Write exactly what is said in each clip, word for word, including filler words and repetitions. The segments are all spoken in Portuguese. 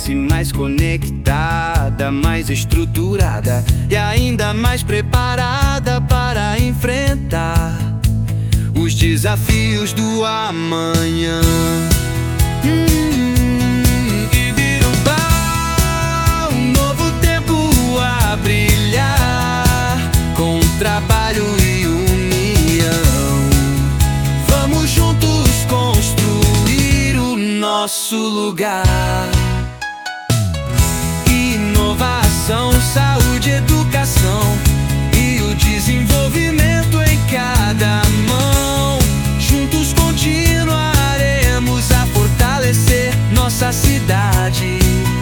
parece mais conectada, mais estruturada e ainda mais preparada para enfrentar os desafios do amanhã. Hum, Ibirubá, um novo tempo a brilhar, com trabalho e união. Vamos juntos construir o nosso lugar. Inovação, saúde, educação e o desenvolvimento em cada mão. Juntos continuaremos a fortalecer nossa cidade,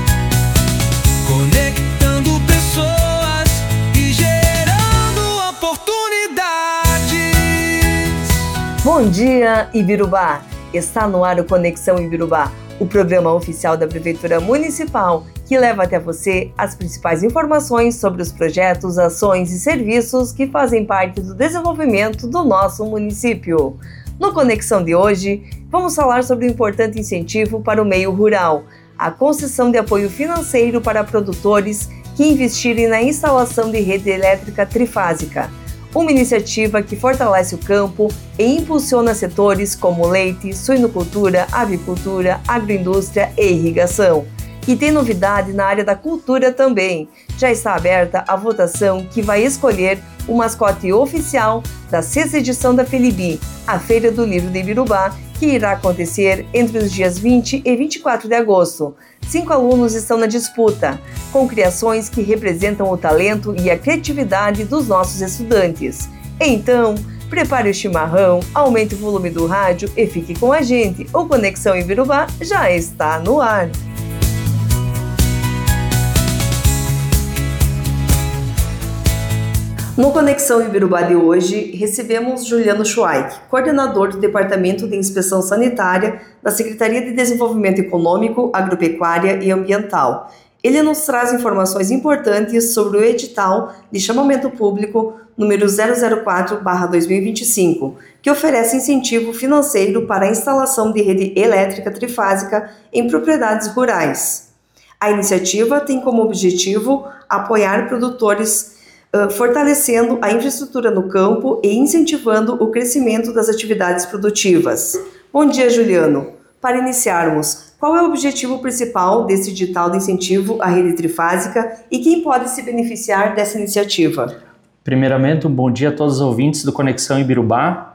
conectando pessoas e gerando oportunidades. Bom dia, Ibirubá! Está no ar o Conexão Ibirubá, o programa oficial da Prefeitura Municipal que leva até você as principais informações sobre os projetos, ações e serviços que fazem parte do desenvolvimento do nosso município. No Conexão de hoje, vamos falar sobre o importante incentivo para o meio rural, a concessão de apoio financeiro para produtores que investirem na instalação de rede elétrica trifásica, uma iniciativa que fortalece o campo e impulsiona setores como leite, suinocultura, avicultura, agroindústria e irrigação. E tem novidade na área da cultura também. Já está aberta a votação que vai escolher o mascote oficial da sexta edição da Felibi, a Feira do Livro de Ibirubá, que irá acontecer entre os dias vinte e vinte e quatro de agosto. Cinco alunos estão na disputa, com criações que representam o talento e a criatividade dos nossos estudantes. Então, prepare o chimarrão, aumente o volume do rádio e fique com a gente. O Conexão Ibirubá já está no ar. No Conexão Ibirubá de hoje, recebemos Juliano Schweik, coordenador do Departamento de Inspeção Sanitária da Secretaria de Desenvolvimento Econômico, Agropecuária e Ambiental. Ele nos traz informações importantes sobre o edital de chamamento público número zero zero quatro barra dois mil e vinte e cinco, que oferece incentivo financeiro para a instalação de rede elétrica trifásica em propriedades rurais. A iniciativa tem como objetivo apoiar produtores fortalecendo a infraestrutura no campo e incentivando o crescimento das atividades produtivas. Bom dia, Juliano. Para iniciarmos, qual é o objetivo principal desse edital de incentivo à rede trifásica e quem pode se beneficiar dessa iniciativa? Primeiramente, um bom dia a todos os ouvintes do Conexão Ibirubá.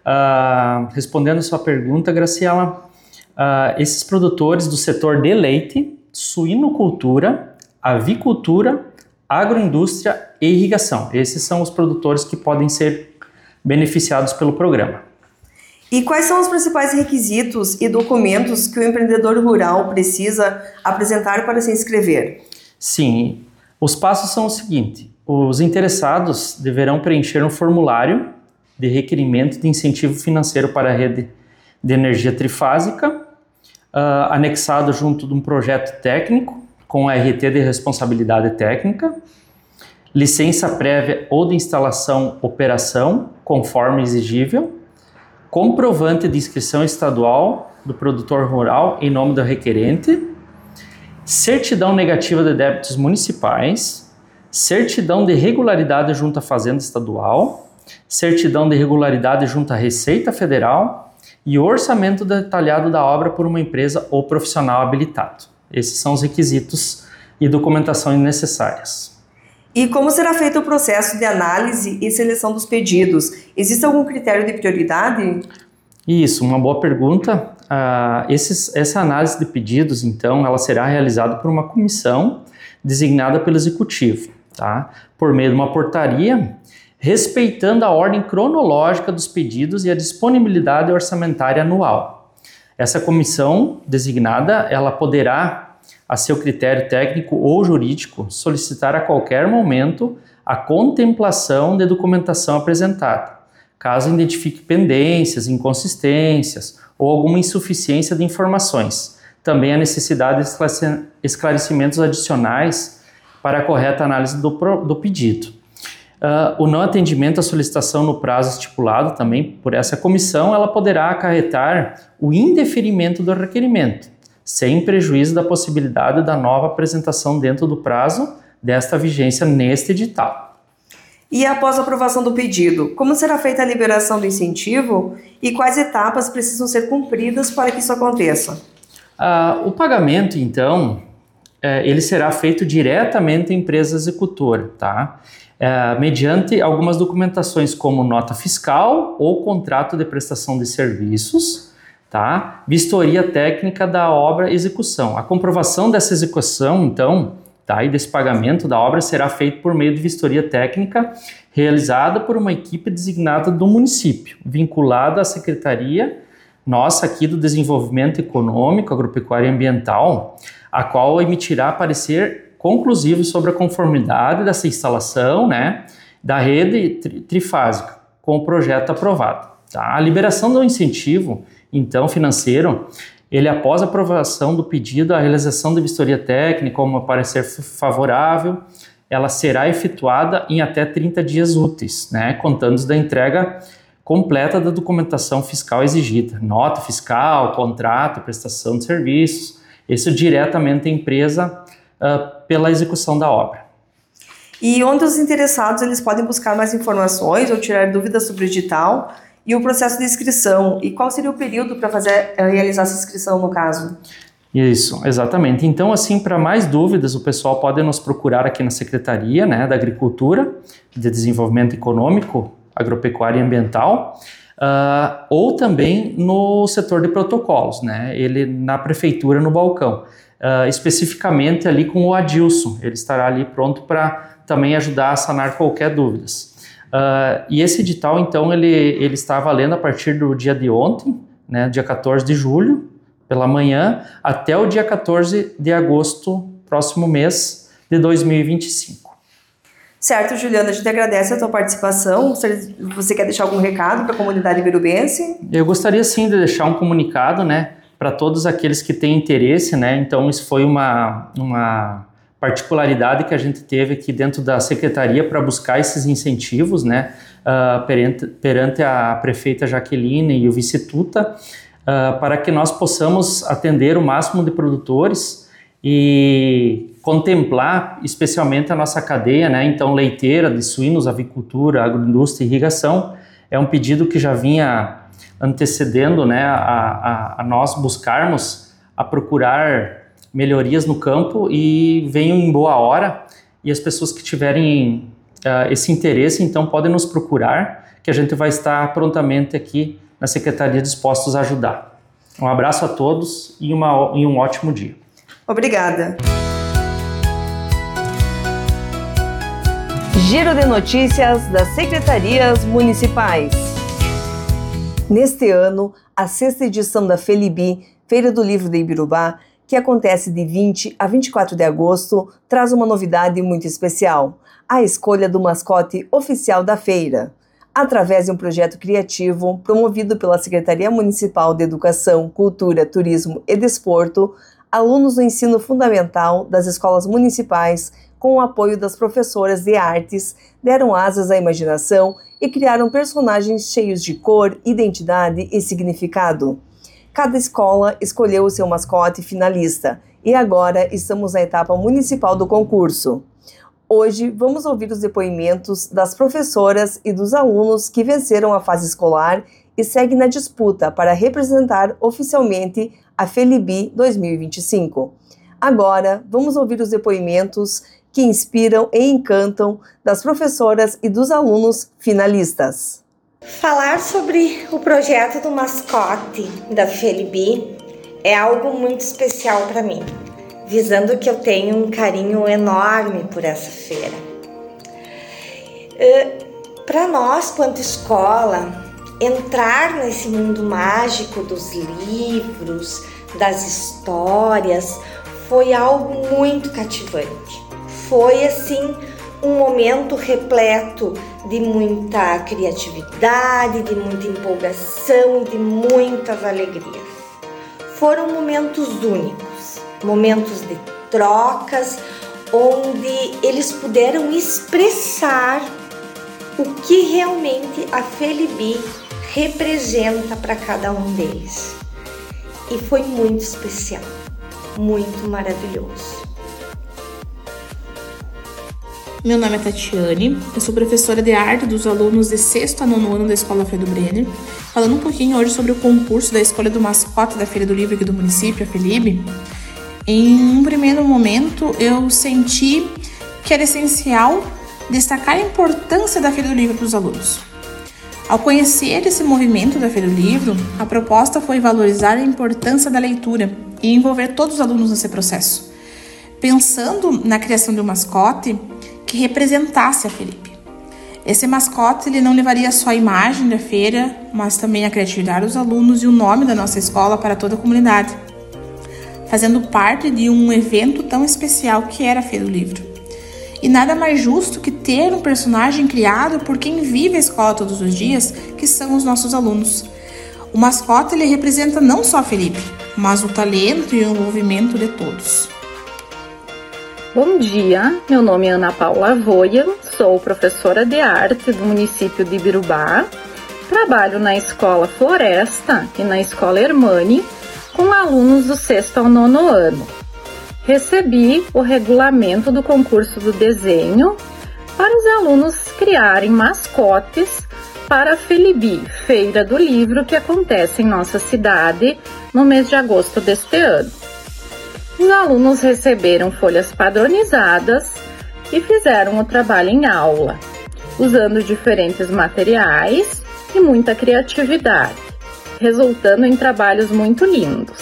Uh, respondendo a sua pergunta, Graciela, uh, esses produtores do setor de leite, suinocultura, avicultura, agroindústria e irrigação. Esses são os produtores que podem ser beneficiados pelo programa. E quais são os principais requisitos e documentos que o empreendedor rural precisa apresentar para se inscrever? Sim, os passos são o seguinte: os interessados deverão preencher um formulário de requerimento de incentivo financeiro para a rede de energia trifásica, uh, anexado junto de um projeto técnico com R T de responsabilidade técnica, licença prévia ou de instalação operação, conforme exigível, comprovante de inscrição estadual do produtor rural em nome do requerente, certidão negativa de débitos municipais, certidão de regularidade junto à Fazenda Estadual, certidão de regularidade junto à Receita Federal e orçamento detalhado da obra por uma empresa ou profissional habilitado. Esses são os requisitos e documentações necessárias. E como será feito o processo de análise e seleção dos pedidos? Existe algum critério de prioridade? Isso, uma boa pergunta. Uh, esses, essa análise de pedidos, então, ela será realizada por uma comissão designada pelo Executivo, tá? Por meio de uma portaria, respeitando a ordem cronológica dos pedidos e a disponibilidade orçamentária anual. Essa comissão designada, ela poderá, a seu critério técnico ou jurídico, solicitar a qualquer momento a contemplação de documentação apresentada, caso identifique pendências, inconsistências ou alguma insuficiência de informações. Também a necessidade de esclarecimentos adicionais para a correta análise do, do pedido. Uh, o não atendimento à solicitação no prazo estipulado também por essa comissão, ela poderá acarretar o indeferimento do requerimento, sem prejuízo da possibilidade da nova apresentação dentro do prazo desta vigência neste edital. E após a aprovação do pedido, como será feita a liberação do incentivo e quais etapas precisam ser cumpridas para que isso aconteça? Ah, o pagamento, então, é, ele será feito diretamente à empresa executora, tá? É, mediante algumas documentações como nota fiscal ou contrato de prestação de serviços, tá? Vistoria técnica da obra execução. A comprovação dessa execução, então, tá? E desse pagamento da obra será feito por meio de vistoria técnica realizada por uma equipe designada do município, vinculada à Secretaria nossa aqui do Desenvolvimento Econômico, Agropecuário e Ambiental, a qual emitirá parecer conclusivo sobre a conformidade dessa instalação, né, da rede tri- trifásica com o projeto aprovado. Tá? A liberação do incentivo, então, financeiro, ele, após a aprovação do pedido, a realização da vistoria técnica, como parecer favorável, ela será efetuada em até trinta dias úteis, né, contando da entrega completa da documentação fiscal exigida, nota fiscal, contrato, prestação de serviços, isso diretamente à empresa uh, pela execução da obra. E onde os interessados eles podem buscar mais informações ou tirar dúvidas sobre o edital e o processo de inscrição? E qual seria o período para fazer realizar essa inscrição no caso? Isso, exatamente. Então, assim, para mais dúvidas, o pessoal pode nos procurar aqui na Secretaria, né, da Agricultura, de Desenvolvimento Econômico, Agropecuária e Ambiental, uh, ou também no setor de protocolos, né, ele na Prefeitura, no balcão, uh, especificamente ali com o Adilson, ele estará ali pronto para também ajudar a sanar qualquer dúvidas. Uh, e esse edital, então, ele, ele está valendo a partir do dia de ontem, né, dia quatorze de julho, pela manhã, até o dia quatorze de agosto, próximo mês de dois mil e vinte e cinco. Certo, Juliana, a gente agradece a tua participação. Você quer deixar algum recado para a comunidade ibirubense? Eu gostaria sim de deixar um comunicado, né, para todos aqueles que têm interesse, né, então isso foi uma, uma particularidade que a gente teve aqui dentro da Secretaria para buscar esses incentivos, né, uh, perante, perante a prefeita Jaqueline e o vice-tuta, uh, para que nós possamos atender o máximo de produtores e contemplar especialmente a nossa cadeia, né, então leiteira, de suínos, avicultura, agroindústria e irrigação. É um pedido que já vinha antecedendo, né, a, a, a nós buscarmos a procurar melhorias no campo e venham em boa hora, e as pessoas que tiverem uh, esse interesse, então podem nos procurar, que a gente vai estar prontamente aqui na Secretaria dispostos a ajudar. Um abraço a todos e, uma, e um ótimo dia. Obrigada. Giro de notícias das Secretarias Municipais. Neste ano, a sexta edição da FELIBI, Feira do Livro de Ibirubá, que acontece de vinte a vinte e quatro de agosto, traz uma novidade muito especial: a escolha do mascote oficial da feira. Através de um projeto criativo promovido pela Secretaria Municipal de Educação, Cultura, Turismo e Desporto, alunos do ensino fundamental das escolas municipais, com o apoio das professoras de artes, deram asas à imaginação e criaram personagens cheios de cor, identidade e significado. Cada escola escolheu o seu mascote finalista e agora estamos na etapa municipal do concurso. Hoje vamos ouvir os depoimentos das professoras e dos alunos que venceram a fase escolar e seguem na disputa para representar oficialmente a FELIBI dois mil e vinte e cinco. Agora vamos ouvir os depoimentos que inspiram e encantam das professoras e dos alunos finalistas. Falar sobre o projeto do mascote da FELIBI é algo muito especial para mim, visando que eu tenho um carinho enorme por essa feira. Uh, para nós, quanto escola, entrar nesse mundo mágico dos livros, das histórias, foi algo muito cativante. Foi, assim, um momento repleto de muita criatividade, de muita empolgação e de muitas alegrias. Foram momentos únicos, momentos de trocas, onde eles puderam expressar o que realmente a FELIBI representa para cada um deles. E foi muito especial. muito maravilhoso. Meu nome é Tatiane, eu sou professora de arte dos alunos de sexto a nono ano da Escola Alfredo Brenner, falando um pouquinho hoje sobre o concurso da escolha do mascote da Feira do Livro aqui do município, a FELIB. Em um primeiro momento, eu senti que era essencial destacar a importância da Feira do Livro para os alunos. Ao conhecer esse movimento da Feira do Livro, a proposta foi valorizar a importância da leitura e envolver todos os alunos nesse processo, pensando na criação de um mascote que representasse a FELIB. Esse mascote ele não levaria só a imagem da feira, mas também a criatividade dos alunos e o nome da nossa escola para toda a comunidade, fazendo parte de um evento tão especial que era a Feira do Livro. E nada mais justo que ter um personagem criado por quem vive a escola todos os dias, que são os nossos alunos. O mascote ele representa não só a FELIB, mas o talento e o envolvimento de todos. Bom dia, meu nome é Ana Paula Voia, sou professora de arte do município de Ibirubá, trabalho na Escola Floresta e na Escola Hermani com alunos do sexto ao nono ano. Recebi o regulamento do concurso do desenho para os alunos criarem mascotes para a FELIB, Feira do Livro, que acontece em nossa cidade no mês de agosto deste ano. Os alunos receberam folhas padronizadas e fizeram o trabalho em aula, usando diferentes materiais e muita criatividade, resultando em trabalhos muito lindos.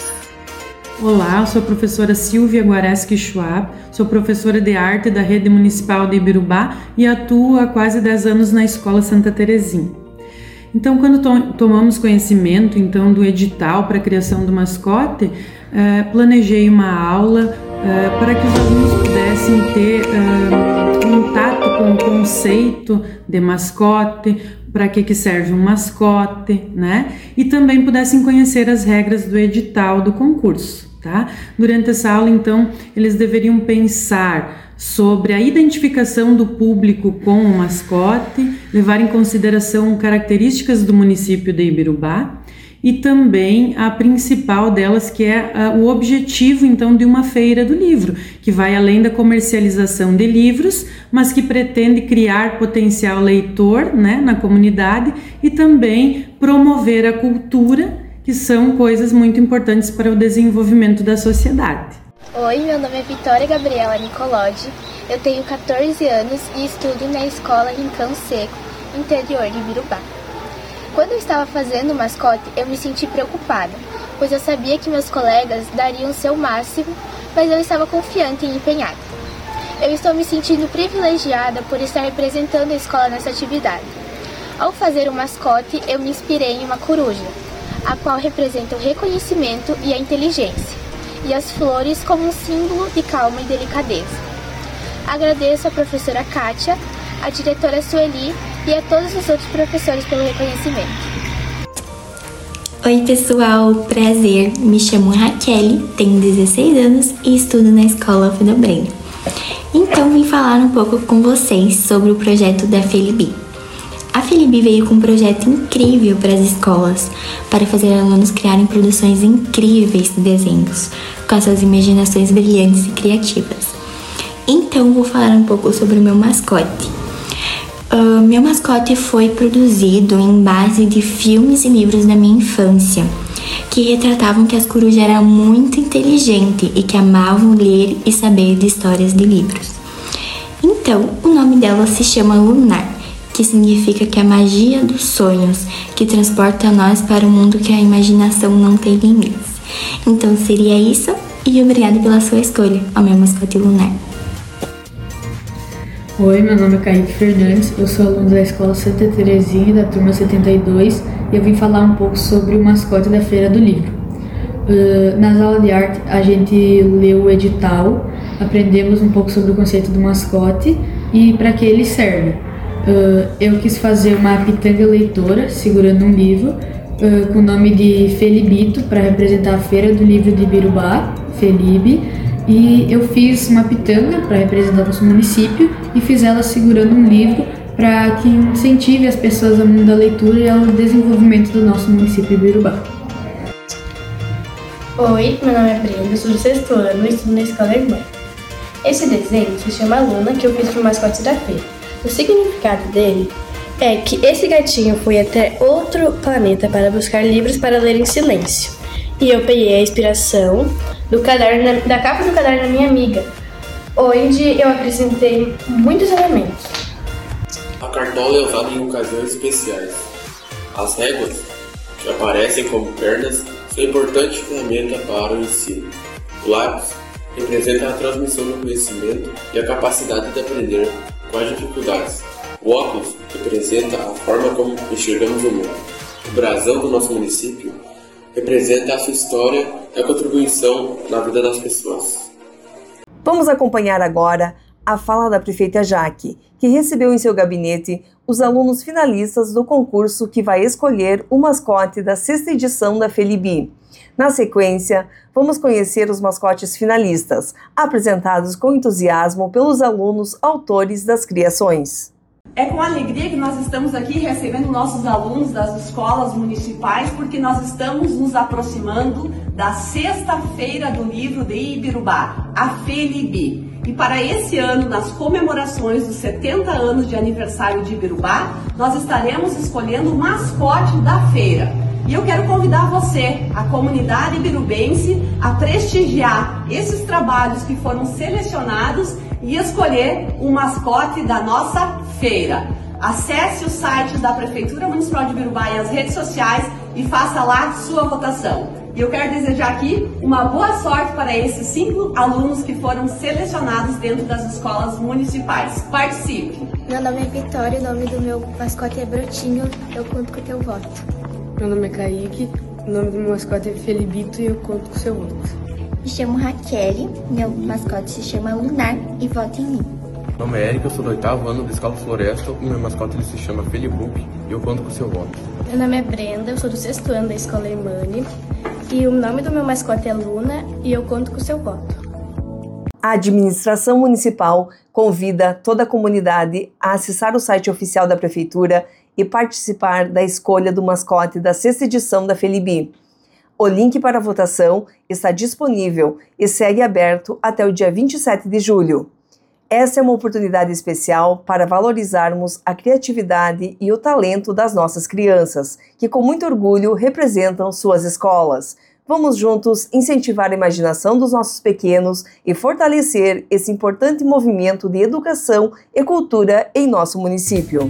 Olá, eu sou a professora Silvia Guareschi Schwab, sou professora de arte da Rede Municipal de Ibirubá e atuo há quase dez anos na Escola Santa Terezinha. Então, quando to- tomamos conhecimento então, do edital para a criação do mascote, eh, planejei uma aula eh, para que os alunos pudessem ter eh, contato com o conceito de mascote, para que, que serve um mascote, né? E também pudessem conhecer as regras do edital do concurso, tá? Durante essa aula, então, eles deveriam pensar sobre a identificação do público com o mascote, levar em consideração características do município de Ibirubá e também a principal delas, que é uh, o objetivo, então, de uma feira do livro, que vai além da comercialização de livros, mas que pretende criar potencial leitor, né, na comunidade e também promover a cultura, que são coisas muito importantes para o desenvolvimento da sociedade. Oi, meu nome é Vitória Gabriela Nicolodi, eu tenho quatorze anos e estudo na escola Rincão Seco, interior de Ibirubá. Quando eu estava fazendo o mascote, eu me senti preocupada, pois eu sabia que meus colegas dariam o seu máximo, mas eu estava confiante e empenhada. Eu estou me sentindo privilegiada por estar representando a escola nessa atividade. Ao fazer o mascote, eu me inspirei em uma coruja, a qual representa o reconhecimento e a inteligência, e as flores como um símbolo de calma e delicadeza. Agradeço à professora Kátia, à diretora Sueli e a todos os outros professores pelo reconhecimento. Oi pessoal, prazer, me chamo Raquel, tenho dezesseis anos e estudo na Escola Alfredo Brenner. Então vim falar um pouco com vocês sobre o projeto da FELIB. A FELIB veio com um projeto incrível para as escolas, para fazer alunos criarem produções incríveis de desenhos, com suas imaginações brilhantes e criativas. Então vou falar um pouco sobre o meu mascote. Uh, meu mascote foi produzido em base de filmes e livros da minha infância, que retratavam que as corujas eram muito inteligentes e que amavam ler e saber de histórias de livros. Então, o nome dela se chama Lunar, que significa que a magia dos sonhos, que transporta nós para um mundo que a imaginação não tem limites. Então seria isso, e obrigada pela sua escolha, ao meu mascote Lunar. Oi, meu nome é Kaique Fernandes, eu sou aluno da Escola Santa Terezinha, da turma setenta e dois, e eu vim falar um pouco sobre o mascote da Feira do Livro. Uh, nas aulas de arte, a gente leu o edital, aprendemos um pouco sobre o conceito do mascote e para que ele serve. Uh, eu quis fazer uma pitanga leitora segurando um livro uh, com o nome de Felibito para representar a Feira do Livro de Ibirubá, FELIB, e eu fiz uma pitanga para representar o nosso município e fiz ela segurando um livro para que incentive as pessoas ao mundo da leitura e ao desenvolvimento do nosso município de Ibirubá. Oi, meu nome é Brenda, sou do sexto ano e estudo na escola irmã. Esse desenho se chama Luna, que eu fiz para o mascote da feira. O significado dele é que esse gatinho foi até outro planeta para buscar livros para ler em silêncio. E eu peguei a inspiração do caderno, da capa do caderno da minha amiga, onde eu acrescentei muitos elementos. A cartola é usada em ocasiões especiais. As réguas, que aparecem como pernas, são importante ferramenta para o ensino. O lápis representa a transmissão do conhecimento e a capacidade de aprender com as dificuldades. O óculos representa a forma como enxergamos o mundo. O brasão do nosso município representa a sua história e a contribuição na vida das pessoas. Vamos acompanhar agora a fala da prefeita Jaque, que recebeu em seu gabinete os alunos finalistas do concurso que vai escolher o mascote da sexta edição da Felibi. Na sequência, vamos conhecer os mascotes finalistas, apresentados com entusiasmo pelos alunos autores das criações. É com alegria que nós estamos aqui recebendo nossos alunos das escolas municipais, porque nós estamos nos aproximando da Sexta-feira do Livro de Ibirubá, a Felibi. E para esse ano, nas comemorações dos setenta anos de aniversário de Ibirubá, nós estaremos escolhendo o mascote da feira. E eu quero convidar você, a comunidade ibirubense, a prestigiar esses trabalhos que foram selecionados e escolher o mascote da nossa feira. Acesse os sites da Prefeitura Municipal de Ibirubá e as redes sociais e faça lá sua votação. E eu quero desejar aqui uma boa sorte para esses cinco alunos que foram selecionados dentro das escolas municipais. Participe! Meu nome é Vitória, o nome do meu mascote é Brotinho, eu conto com o teu voto. Meu nome é Kaique, o nome do meu mascote é Felibito e eu conto com o seu voto. Me chamo Raquel, meu mascote se chama Lunar e voto em mim. Meu nome é Erika, eu sou do oitavo ano da Escola Floresta, o meu mascote ele se chama Felibook e eu conto com o seu voto. Meu nome é Brenda, eu sou do sexto ano da Escola Irmane e o nome do meu mascote é Luna e eu conto com o seu voto. A administração municipal convida toda a comunidade a acessar o site oficial da Prefeitura e participar da escolha do mascote da sexta edição da Felibi. O link para a votação está disponível e segue aberto até o dia vinte e sete de julho. Essa é uma oportunidade especial para valorizarmos a criatividade e o talento das nossas crianças, que com muito orgulho representam suas escolas. Vamos juntos incentivar a imaginação dos nossos pequenos e fortalecer esse importante movimento de educação e cultura em nosso município.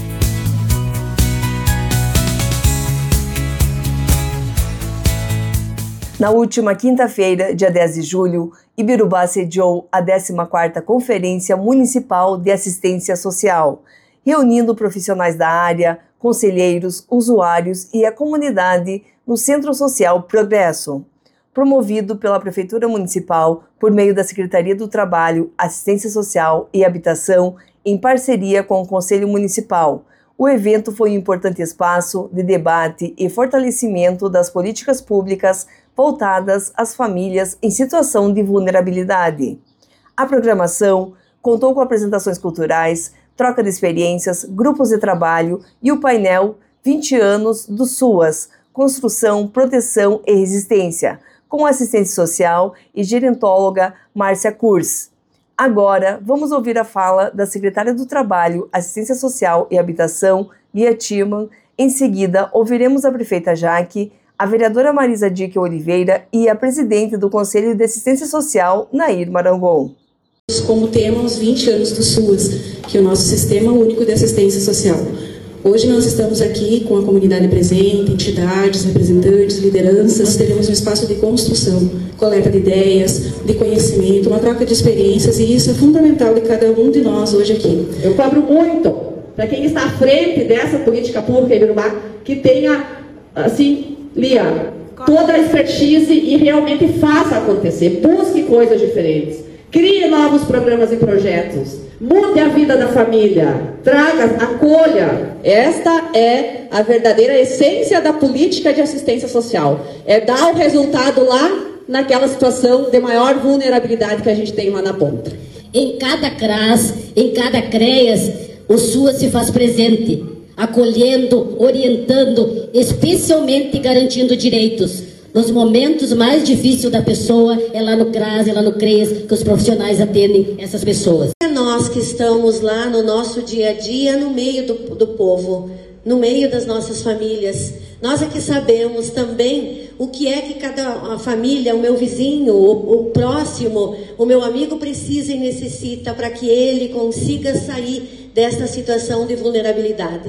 Na última quinta-feira, dia dez de julho, Ibirubá sediou a décima quarta Conferência Municipal de Assistência Social, reunindo profissionais da área, conselheiros, usuários e a comunidade no Centro Social Progresso. Promovido pela Prefeitura Municipal por meio da Secretaria do Trabalho, Assistência Social e Habitação, em parceria com o Conselho Municipal, o evento foi um importante espaço de debate e fortalecimento das políticas públicas voltadas às famílias em situação de vulnerabilidade. A programação contou com apresentações culturais, troca de experiências, grupos de trabalho e o painel vinte anos do SUAS, Construção, Proteção e Resistência, com assistente social e gerontóloga Márcia Kurz. Agora, vamos ouvir a fala da secretária do Trabalho, Assistência Social e Habitação, Lia Tillman. Em seguida, ouviremos a prefeita Jaque, a vereadora Marisa Dique Oliveira e a presidente do Conselho de Assistência Social, Nair Marangon. Como tema os vinte anos do SUAS, que é o nosso Sistema Único de Assistência Social. Hoje nós estamos aqui com a comunidade presente, entidades, representantes, lideranças. Teremos um espaço de construção, coleta de ideias, de conhecimento, uma troca de experiências, e isso é fundamental de cada um de nós hoje aqui. Eu cobro muito para quem está à frente dessa política pública em Ibirubá, que tenha, assim, Lia, toda a expertise e realmente faça acontecer, busque coisas diferentes, crie novos programas e projetos, mude a vida da família, traga, acolha. Esta é a verdadeira essência da política de assistência social, é dar o resultado lá naquela situação de maior vulnerabilidade que a gente tem lá na ponta. Em cada C R A S, em cada C R E A S, o SUAS se faz presente, acolhendo, orientando, especialmente garantindo direitos. Nos momentos mais difíceis da pessoa, é lá no CRAS, é lá no CREAS, que os profissionais atendem essas pessoas. É nós que estamos lá no nosso dia a dia, no meio do, do povo, no meio das nossas famílias. Nós é que sabemos também o que é que cada família, o meu vizinho, o, o próximo, o meu amigo precisa e necessita para que ele consiga sair desta situação de vulnerabilidade.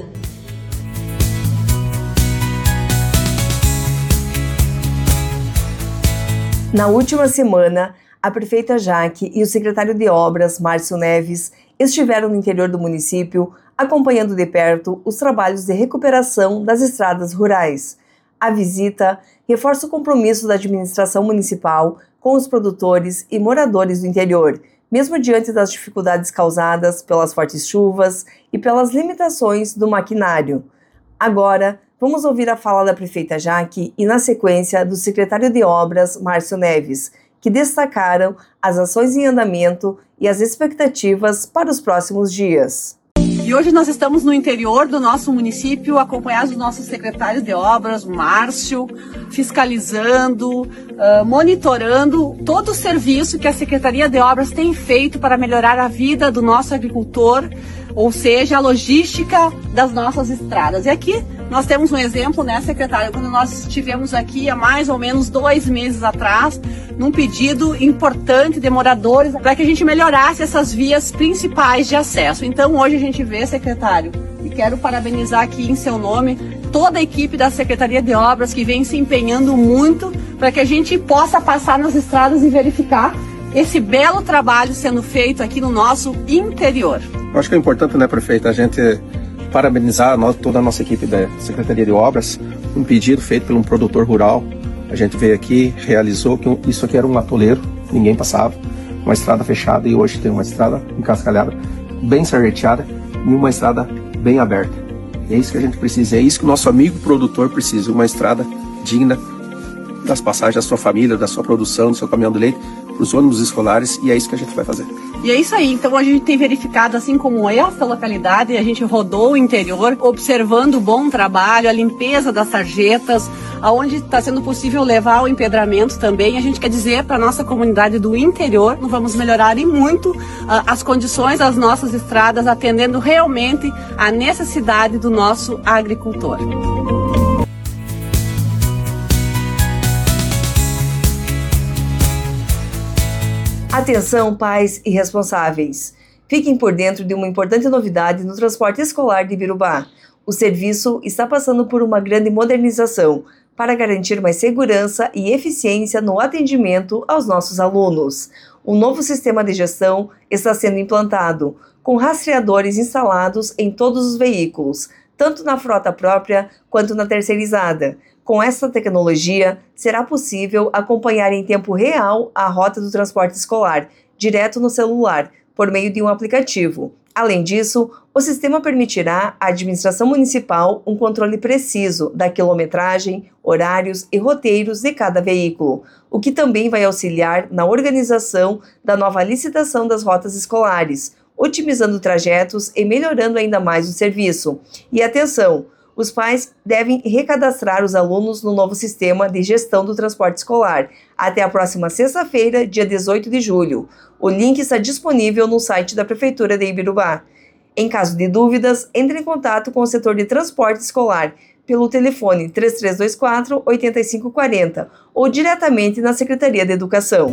Na última semana, a prefeita Jaque e o secretário de Obras, Márcio Neves, estiveram no interior do município acompanhando de perto os trabalhos de recuperação das estradas rurais. A visita reforça o compromisso da administração municipal com os produtores e moradores do interior, mesmo diante das dificuldades causadas pelas fortes chuvas e pelas limitações do maquinário. Agora, vamos ouvir a fala da prefeita Jaque e, na sequência, do secretário de Obras, Márcio Neves, que destacaram as ações em andamento e as expectativas para os próximos dias. E hoje nós estamos no interior do nosso município, acompanhados dos nossos secretários de obras, o Márcio, fiscalizando, uh, monitorando todo o serviço que a Secretaria de Obras tem feito para melhorar a vida do nosso agricultor, ou seja, a logística das nossas estradas. E aqui nós temos um exemplo, né, secretário, quando nós estivemos aqui há mais ou menos dois meses atrás, num pedido importante de moradores para que a gente melhorasse essas vias principais de acesso. Então hoje a gente vê, secretário, e quero parabenizar aqui em seu nome toda a equipe da Secretaria de Obras que vem se empenhando muito para que a gente possa passar nas estradas e verificar esse belo trabalho sendo feito aqui no nosso interior. Eu acho que é importante, né, prefeita, a gente parabenizar a nós, toda a nossa equipe da Secretaria de Obras, um pedido feito por um produtor rural. A gente veio aqui, realizou que isso aqui era um atoleiro, ninguém passava, uma estrada fechada, e hoje tem uma estrada encascalhada, bem serventeada e uma estrada bem aberta. E é isso que a gente precisa, é isso que o nosso amigo produtor precisa, uma estrada digna das passagens da sua família, da sua produção, do seu caminhão de leite, para os ônibus escolares, e é isso que a gente vai fazer. E é isso aí, então a gente tem verificado, assim como essa localidade, a gente rodou o interior, observando o bom trabalho, a limpeza das sarjetas, aonde está sendo possível levar o empedramento também. A gente quer dizer para a nossa comunidade do interior, nós vamos melhorar e muito uh, as condições das nossas estradas, atendendo realmente a necessidade do nosso agricultor. Atenção, pais e responsáveis! Fiquem por dentro de uma importante novidade no transporte escolar de Ibirubá. O serviço está passando por uma grande modernização para garantir mais segurança e eficiência no atendimento aos nossos alunos. Um novo sistema de gestão está sendo implantado, com rastreadores instalados em todos os veículos, tanto na frota própria quanto na terceirizada. Com essa tecnologia, será possível acompanhar em tempo real a rota do transporte escolar, direto no celular, por meio de um aplicativo. Além disso, o sistema permitirá à administração municipal um controle preciso da quilometragem, horários e roteiros de cada veículo, o que também vai auxiliar na organização da nova licitação das rotas escolares, otimizando trajetos e melhorando ainda mais o serviço. E atenção! Os pais devem recadastrar os alunos no novo sistema de gestão do transporte escolar até a próxima sexta-feira, dia dezoito de julho. O link está disponível no site da Prefeitura de Ibirubá. Em caso de dúvidas, entre em contato com o setor de transporte escolar pelo telefone três três dois quatro, oito cinco quatro zero ou diretamente na Secretaria de Educação.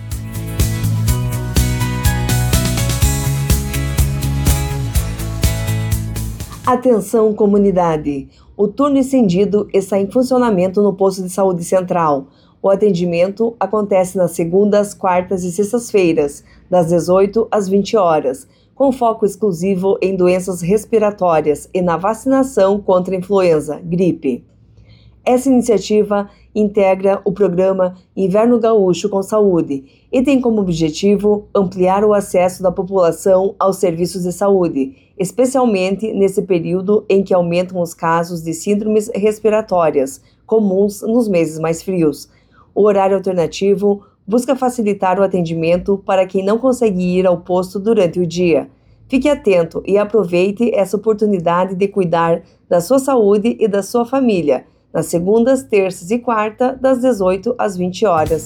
Atenção, comunidade! O turno estendido está em funcionamento no posto de saúde central. O atendimento acontece nas segundas, quartas e sextas-feiras, das dezoito às vinte horas, com foco exclusivo em doenças respiratórias e na vacinação contra a influenza, gripe. Essa iniciativa integra o programa Inverno Gaúcho com Saúde e tem como objetivo ampliar o acesso da população aos serviços de saúde, especialmente nesse período em que aumentam os casos de síndromes respiratórias, comuns nos meses mais frios. O horário alternativo busca facilitar o atendimento para quem não consegue ir ao posto durante o dia. Fique atento e aproveite essa oportunidade de cuidar da sua saúde e da sua família. nas segundas, terças e quarta, das dezoito às vinte horas.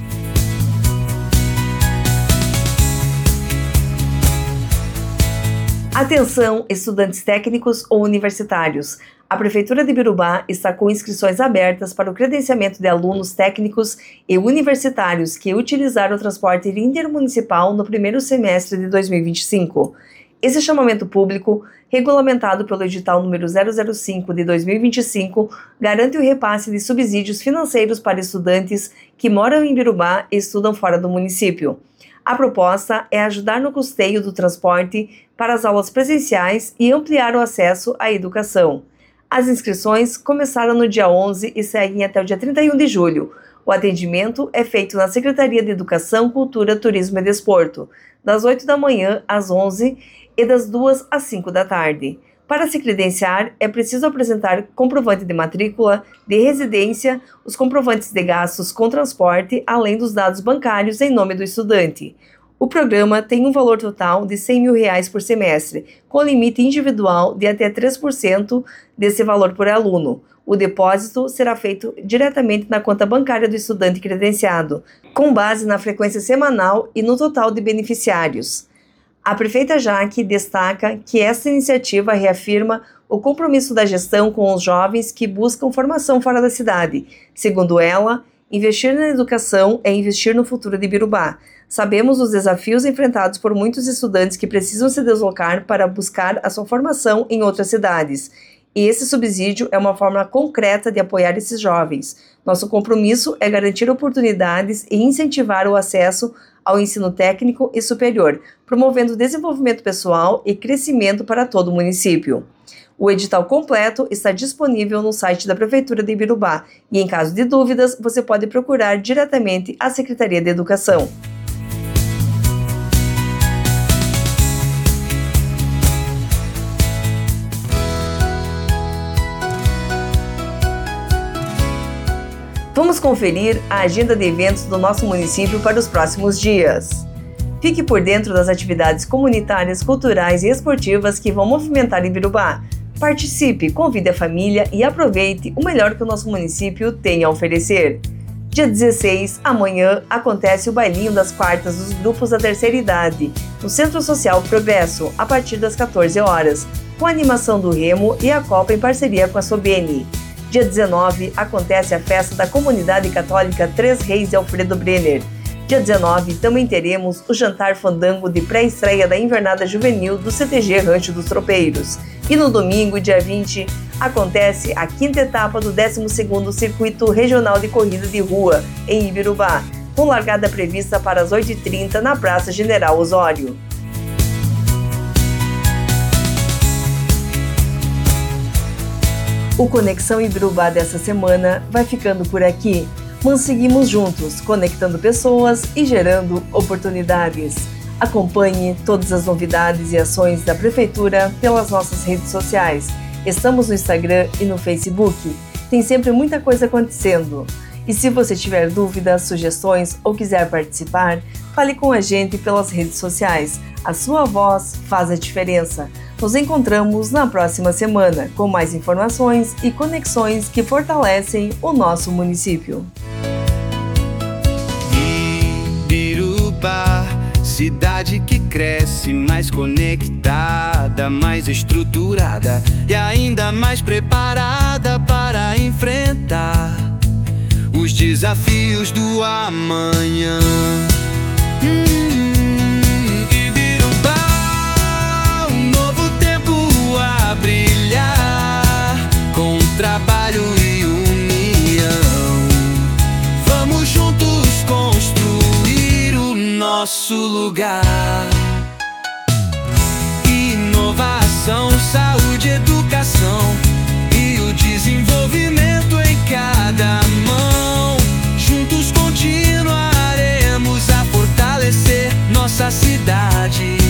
Atenção, estudantes técnicos ou universitários! A Prefeitura de Ibirubá está com inscrições abertas para o credenciamento de alunos técnicos e universitários que utilizaram o transporte intermunicipal no primeiro semestre de dois mil e vinte e cinco. Esse chamamento público, regulamentado pelo edital número zero zero cinco de dois mil e vinte e cinco, garante o repasse de subsídios financeiros para estudantes que moram em Ibirubá e estudam fora do município. A proposta é ajudar no custeio do transporte para as aulas presenciais e ampliar o acesso à educação. As inscrições começaram no dia onze e seguem até o dia trinta e um de julho. O atendimento é feito na Secretaria de Educação, Cultura, Turismo e Desporto, das oito da manhã às onze e das duas às cinco da tarde. Para se credenciar, é preciso apresentar comprovante de matrícula, de residência, os comprovantes de gastos com transporte, além dos dados bancários em nome do estudante. O programa tem um valor total de cem mil reais por semestre, com limite individual de até três por cento desse valor por aluno. O depósito será feito diretamente na conta bancária do estudante credenciado, com base na frequência semanal e no total de beneficiários. A prefeita Jaque destaca que essa iniciativa reafirma o compromisso da gestão com os jovens que buscam formação fora da cidade. Segundo ela, investir na educação é investir no futuro de Ibirubá. Sabemos os desafios enfrentados por muitos estudantes que precisam se deslocar para buscar a sua formação em outras cidades. E esse subsídio é uma forma concreta de apoiar esses jovens. Nosso compromisso é garantir oportunidades e incentivar o acesso ao ensino técnico e superior, promovendo desenvolvimento pessoal e crescimento para todo o município. O edital completo está disponível no site da Prefeitura de Ibirubá e, em caso de dúvidas, você pode procurar diretamente a Secretaria de Educação. Vamos conferir a agenda de eventos do nosso município para os próximos dias. Fique por dentro das atividades comunitárias, culturais e esportivas que vão movimentar Ibirubá. Participe, convide a família e aproveite o melhor que o nosso município tem a oferecer. Dia dezesseis, amanhã, acontece o Bailinho das Quartas dos Grupos da Terceira Idade, no Centro Social Progresso, a partir das quatorze horas, com a animação do Remo e a Copa em parceria com a Sobene. Dia dezenove, acontece a festa da Comunidade Católica Três Reis de Alfredo Brenner. Dia dezenove, também teremos o jantar fandango de pré-estreia da Invernada Juvenil do C T G Rancho dos Tropeiros. E no domingo, dia vinte, acontece a quinta etapa do décimo segundo Circuito Regional de Corrida de Rua, em Ibirubá, com largada prevista para as oito e trinta na Praça General Osório. O Conexão Ibirubá dessa semana vai ficando por aqui, mas seguimos juntos, conectando pessoas e gerando oportunidades. Acompanhe todas as novidades e ações da Prefeitura pelas nossas redes sociais. Estamos no Instagram e no Facebook. Tem sempre muita coisa acontecendo. E se você tiver dúvidas, sugestões ou quiser participar, fale com a gente pelas redes sociais. A sua voz faz a diferença. Nos encontramos na próxima semana com mais informações e conexões que fortalecem o nosso município. Ibirubá, cidade que cresce, mais conectada, mais estruturada e ainda mais preparada para enfrentar os desafios do amanhã. Hum, Ibirubá, um novo tempo a brilhar, com trabalho e união. Vamos juntos construir o nosso lugar. Inovação, saúde, educação e o desenvolvimento em cada mão. Juntos continuaremos a fortalecer nossa cidade.